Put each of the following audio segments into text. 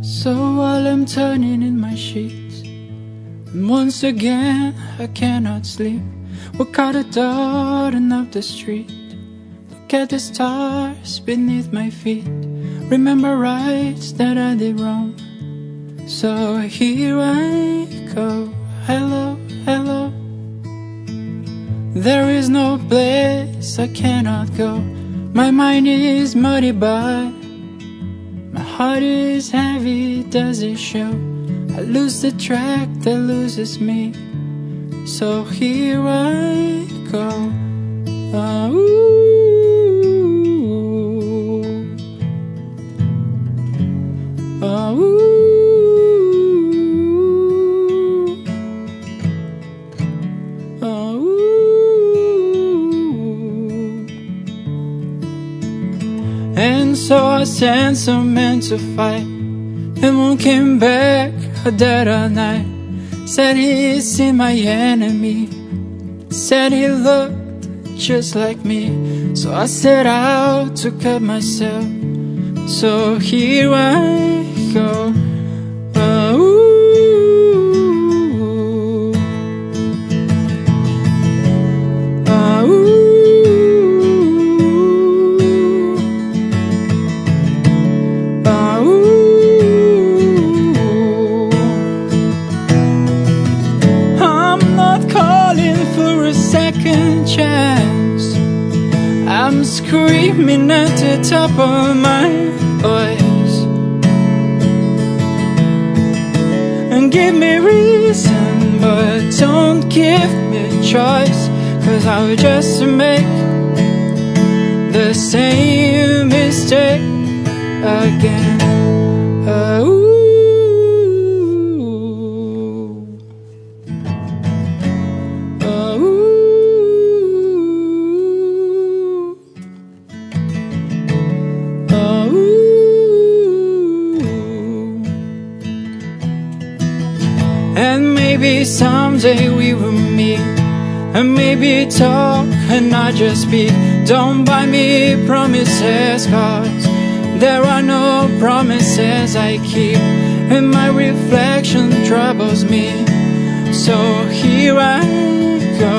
So while I'm turning in my sheets, and once again I cannot sleep, walk out the door and up the street, look at the stars beneath my feet, remember rights that I did wrong. So here I go, hello, hello. There is no place I cannot go. My mind is muddy but my heart is heavy, does it show? I lose the track that loses me. So here I go. And so I sent some men to fight, and one came back dead at night. Said he'd seen my enemy, said he looked just like me. So I set out to cut myself. So here I go. Second chance, I'm screaming at the top of my voice, and give me reason, but don't give me a choice, 'cause I would just make the same mistake again. And maybe someday we will meet, and maybe talk and not just speak. Don't buy me promises, 'cause there are no promises I keep, and my reflection troubles me. So here I go.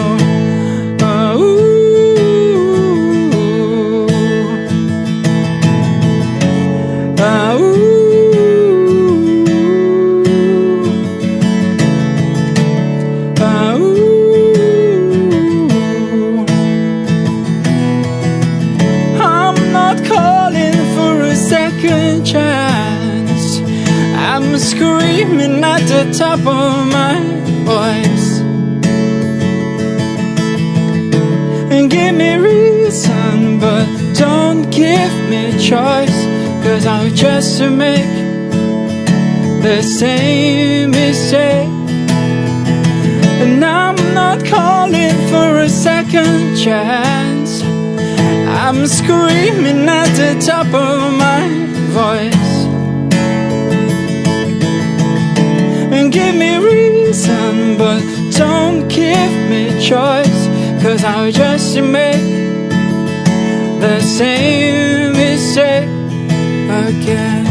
Second chance, I'm screaming at the top of my voice, and give me reason, but don't give me a choice, 'cause I'll just make the same mistake. And I'm not calling for a second chance, I'm screaming at the top of my voice, and give me reason, but don't give me choice, 'cause I'll just make the same mistake again.